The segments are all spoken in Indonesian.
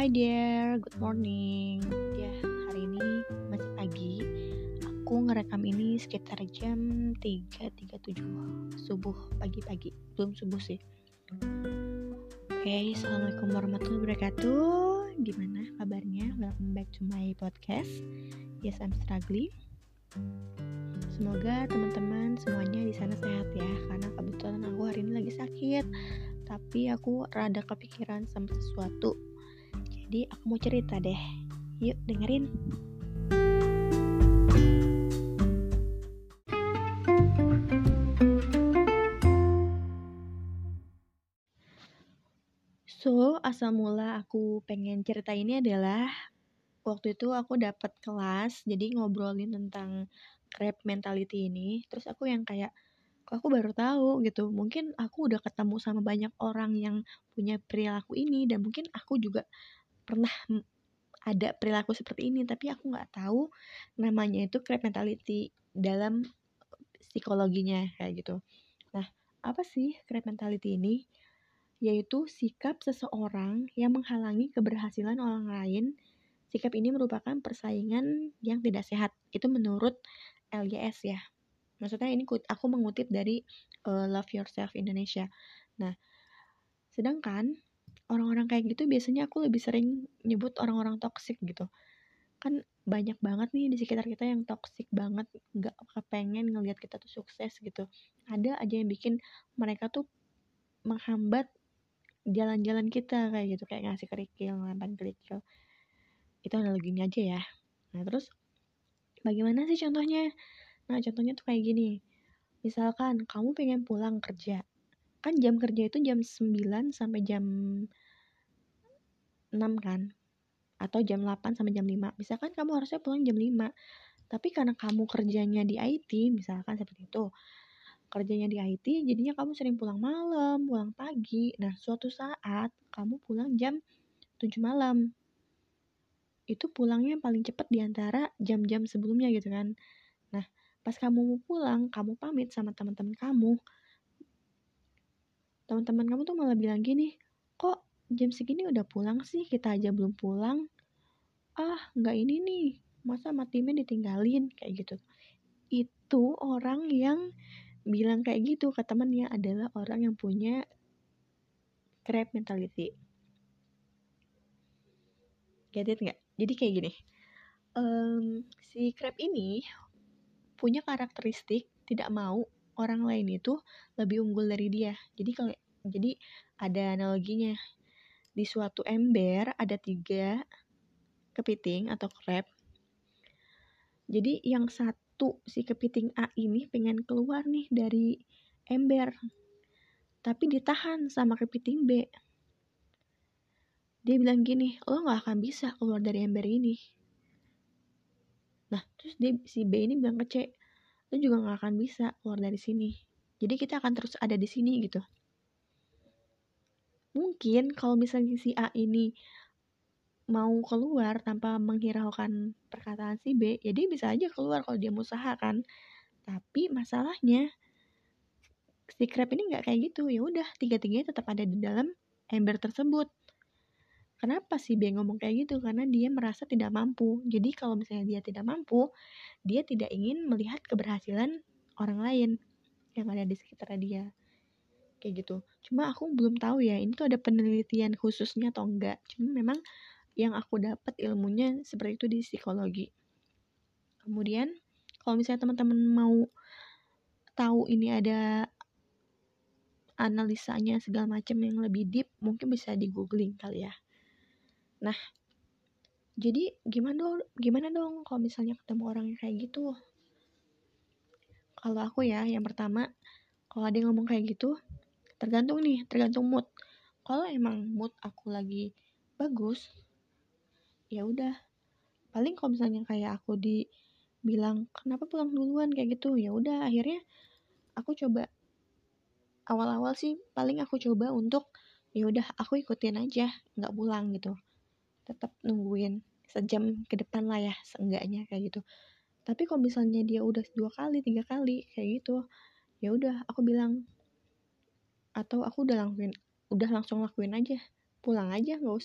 Hi there, good morning. Ya, hari ini masih pagi. Aku ngerekam ini sekitar jam 3.37 subuh, pagi-pagi. Belum subuh sih. Oke, Assalamualaikum warahmatullahi wabarakatuh. Gimana kabarnya? Welcome back to my podcast. Yes, I'm struggling. Semoga teman-teman semuanya di sana sehat ya, karena kebetulan aku hari ini lagi sakit. Tapi aku rada kepikiran sama sesuatu. Jadi aku mau cerita deh. Yuk dengerin. So, asal mula aku pengen cerita ini adalah waktu itu aku dapat kelas, jadi ngobrolin tentang crab mentality ini. Terus aku yang kayak, kok aku baru tahu gitu. Mungkin aku udah ketemu sama banyak orang yang punya perilaku ini, dan mungkin aku juga pernah ada perilaku seperti ini, tapi aku nggak tahu namanya itu crab mentality dalam psikologinya kayak gitu. Nah, apa sih crab mentality ini? Yaitu sikap seseorang yang menghalangi keberhasilan orang lain. Sikap ini merupakan persaingan yang tidak sehat. Itu menurut LYS ya. Maksudnya ini aku mengutip dari Love Yourself Indonesia. Nah, sedangkan orang-orang kayak gitu biasanya aku lebih sering nyebut orang-orang toksik gitu. Kan banyak banget nih di sekitar kita yang toksik banget, gak kepengen ngelihat kita tuh sukses gitu. Ada aja yang bikin mereka tuh menghambat jalan-jalan kita kayak gitu, kayak ngasih kerikil, ngelempar kerikil. Itu analoginya aja ya. Nah terus bagaimana sih contohnya? Nah contohnya tuh kayak gini. Misalkan kamu pengen pulang kerja, kan jam kerja itu jam 9 sampai jam 6 kan, atau jam 8 sampai jam 5. Misalkan kamu harusnya pulang jam 5, tapi karena kamu kerjanya di IT, misalkan seperti itu, kerjanya di IT, jadinya kamu sering pulang malam, pulang pagi. Nah, suatu saat kamu pulang jam 7 malam. Itu pulangnya paling cepat di antara jam-jam sebelumnya gitu kan. Nah, pas kamu mau pulang, kamu pamit sama teman-teman kamu. Teman-teman kamu tuh malah bilang gini, kok jam segini udah pulang sih, kita aja belum pulang. Ah, nggak ini nih, masa sama timnya ditinggalin, kayak gitu. Itu orang yang bilang kayak gitu ke temannya adalah orang yang punya crab mentality. Get it nggak? Jadi kayak gini, si crab ini punya karakteristik tidak mau orang lain itu lebih unggul dari dia. Jadi ada analoginya. Di suatu ember ada 3 kepiting atau crab. Jadi yang satu, si kepiting A ini pengen keluar nih dari ember, tapi ditahan sama kepiting B. Dia bilang gini, lo gak akan bisa keluar dari ember ini. Nah, terus si B ini bilang ke C, lo juga gak akan bisa keluar dari sini. Jadi kita akan terus ada di sini gitu. Mungkin kalau misalnya si A ini mau keluar tanpa menghiraukan perkataan si B, ya dia bisa aja keluar kalau dia mengusahakan. Tapi masalahnya si crab ini nggak kayak gitu. Ya udah, tiga-tiganya tetap ada di dalam ember tersebut. Kenapa si B ngomong kayak gitu? Karena dia merasa tidak mampu. Jadi kalau misalnya dia tidak mampu, dia tidak ingin melihat keberhasilan orang lain yang ada di sekitar dia. Kayak gitu. Cuma aku belum tahu ya, ini tuh ada penelitian khususnya atau enggak. Cuma memang yang aku dapat ilmunya seperti itu di psikologi. Kemudian kalau misalnya teman-teman mau tahu ini ada analisanya segala macam yang lebih deep, mungkin bisa di googling kali ya. Nah, jadi gimana dong kalau misalnya ketemu orang yang kayak gitu? Kalau aku ya, yang pertama, kalau ada yang ngomong kayak gitu, tergantung mood. Kalau emang mood aku lagi bagus, ya udah. Paling kalau misalnya kayak aku dibilang kenapa pulang duluan kayak gitu, ya udah akhirnya aku coba awal-awal sih paling aku coba untuk ya udah aku ikutin aja, nggak pulang gitu. Tetap nungguin sejam ke depan lah ya seenggaknya kayak gitu. Tapi kalau misalnya dia udah 2 kali 3 kali kayak gitu, ya udah aku bilang, atau aku udah langsung lakuin aja, pulang aja, nggak usah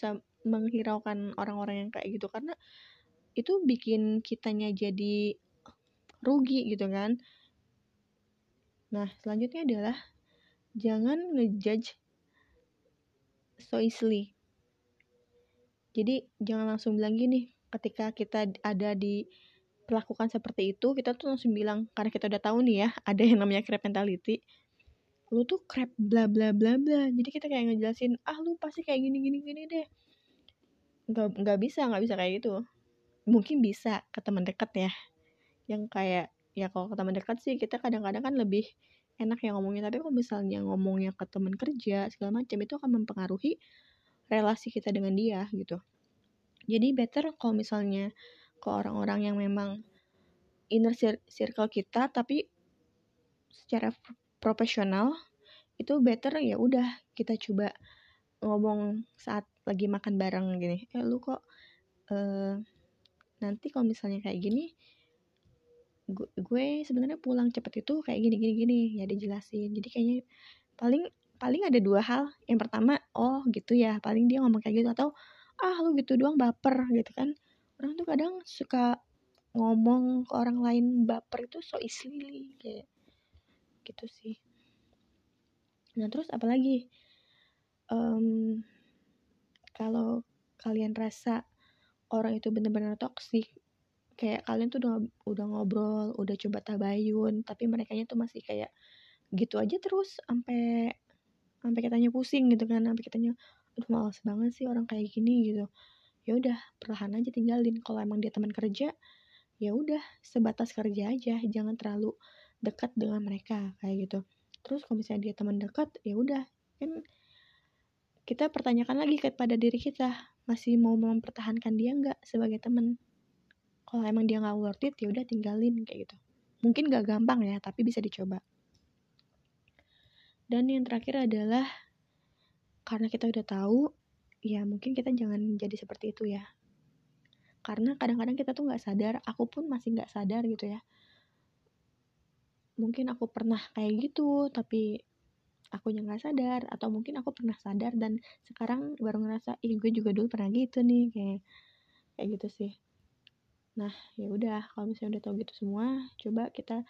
menghiraukan orang-orang yang kayak gitu, karena itu bikin kitanya jadi rugi gitu kan. Nah, selanjutnya adalah jangan ngejudge so easily. Jadi jangan langsung bilang gini, ketika kita ada di perlakukan seperti itu, kita tuh langsung bilang, karena kita udah tahu nih ya, ada yang namanya crab mentality, lu tuh crab bla bla bla bla. Jadi kita kayak ngejelasin, lu pasti kayak gini gini gini deh. Nggak bisa kayak gitu. Mungkin bisa ke teman dekat ya, yang kayak ya kalau ke teman dekat sih kita kadang-kadang kan lebih enak ya ngomongnya. Tapi kalau misalnya ngomongnya ke teman kerja segala macam, itu akan mempengaruhi relasi kita dengan dia gitu. Jadi better kalau misalnya ke orang-orang yang memang inner circle kita tapi secara profesional, itu better ya udah kita coba ngomong saat lagi makan bareng gini, lu kok nanti kalau misalnya kayak gini, gue sebenarnya pulang cepet itu kayak gini ya dijelasin. Jadi kayaknya paling ada dua hal. Yang pertama, oh gitu ya, paling dia ngomong kayak gitu, atau lu gitu doang baper gitu kan. Orang tuh kadang suka ngomong ke orang lain baper itu so easily kayak gitu sih. Nah terus apalagi kalau kalian rasa orang itu benar-benar toksik, kayak kalian tuh udah ngobrol, udah coba tabayun, tapi merekanya tuh masih kayak gitu aja terus sampai kitanya pusing gitu kan, sampai kitanya aduh malas banget sih orang kayak gini gitu. Ya udah perlahan aja tinggalin. Kalau emang dia teman kerja, ya udah sebatas kerja aja, jangan terlalu dekat dengan mereka kayak gitu. Terus kalau misalnya dia teman dekat, ya udah kan kita pertanyakan lagi kepada diri kita, masih mau mempertahankan dia nggak sebagai teman. Kalau emang dia nggak worth it, ya udah tinggalin kayak gitu. Mungkin nggak gampang ya, tapi bisa dicoba. Dan yang terakhir adalah karena kita udah tahu, ya mungkin kita jangan jadi seperti itu ya. Karena kadang-kadang kita tuh nggak sadar, aku pun masih nggak sadar gitu ya. Mungkin aku pernah kayak gitu, tapi aku yang nggak sadar, atau mungkin aku pernah sadar dan sekarang baru ngerasa, gue juga dulu pernah gitu nih, kayak gitu sih. Nah, ya udah, kalau misalnya udah tahu gitu semua, coba kita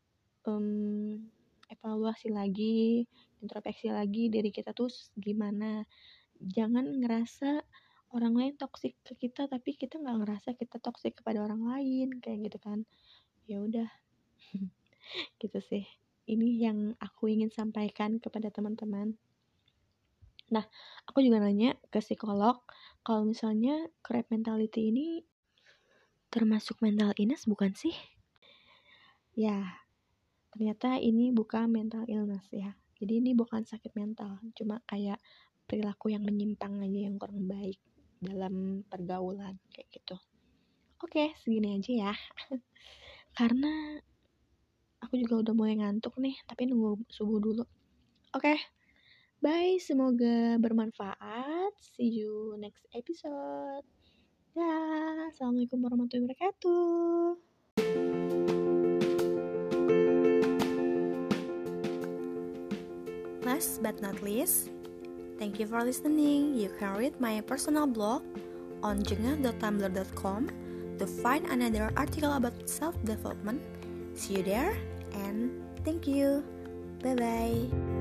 evaluasi lagi, introspeksi lagi diri kita tuh gimana. Jangan ngerasa orang lain toksik ke kita, tapi kita nggak ngerasa kita toksik kepada orang lain, kayak gitu kan. Ya udah, gitu sih. Ini yang aku ingin sampaikan kepada teman-teman. Nah, aku juga nanya ke psikolog, kalau misalnya crab mentality ini termasuk mental illness bukan sih? Ya, ternyata ini bukan mental illness ya. Jadi ini bukan sakit mental, cuma kayak perilaku yang menyimpang aja, yang kurang baik dalam pergaulan kayak gitu. Oke, segini aja ya. Karena aku juga udah mulai ngantuk nih, tapi nunggu subuh dulu. Oke, bye. Semoga bermanfaat. See you next episode. Dah, assalamualaikum warahmatullahi wabarakatuh. Last but not least, thank you for listening. You can read my personal blog on jengah.tumblr.com to find another article about self-development. See you there and thank you. Bye-bye.